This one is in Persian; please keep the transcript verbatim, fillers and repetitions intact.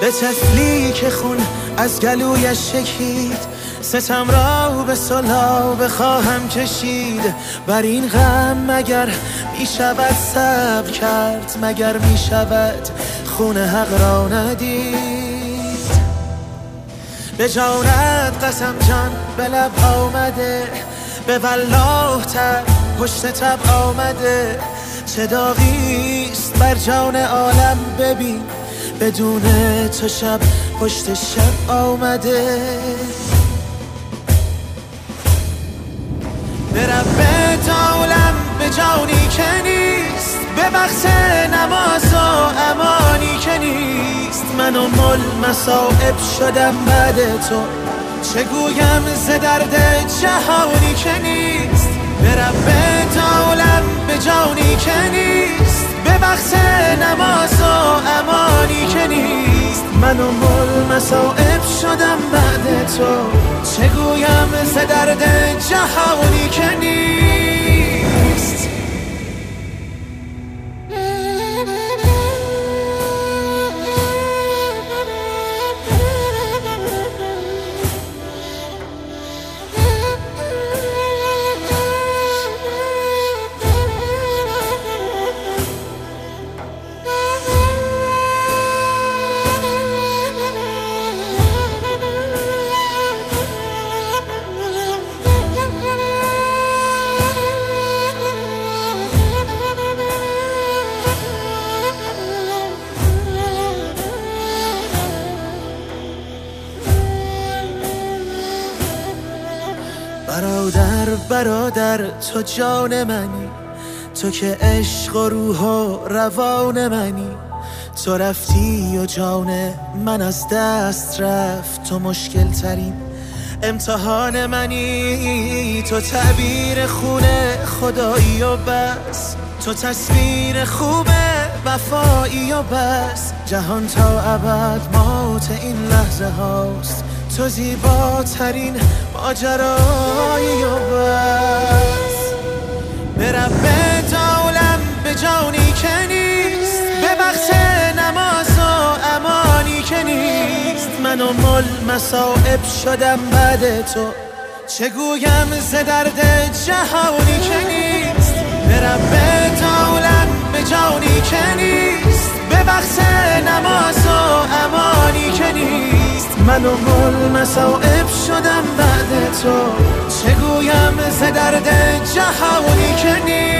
به طفلی که خون از گلویش شکید، ستم را به صلح بخواهم کشید. بر این غم مگر می شود صبر کرد، مگر می شود خون حق را ندید؟ به جانت قسم جان به لب آمده، به والله تب پشت تب آمده. چه داغیست بر جان عالم ببین، بدون تو شب پشت شب آمده. به رب عالم به جانی که نیست، به بخت نماز و امانی که نیست. من و مل مصائب شدم بعد تو، چه گویم ز درد جهانی که نیست. به رب عالم به جانی که نیست، به بخت نماز و امانی که نیست. من و مل مصائب شدم بعد تو، چه گویم ز درد جهانی که نیست. برادر برادر تو جان منی، تو که عشق و روح و روان منی. تو رفتی و جان من از دست رفت، تو مشکل ترین امتحان منی. تو تعبیر خون خدایی و بس، تو تصویر خوب وفایی و بس. جهان تا ابد موت این لحظه هاست، تو زیباترین ماجرایی و بس. به رب عالم به جانی که نیست، به بخت نماز و امانی که نیست. من و مل مصائب شدم بعد تو، چه گویم ز درد جهانی که نیست. به رب عالم به جانی که نیست، به بخت نماز و امانی که نیست. من و مل مصائب شدم بعد تو، چه گویم ز درد جهانی که نیست.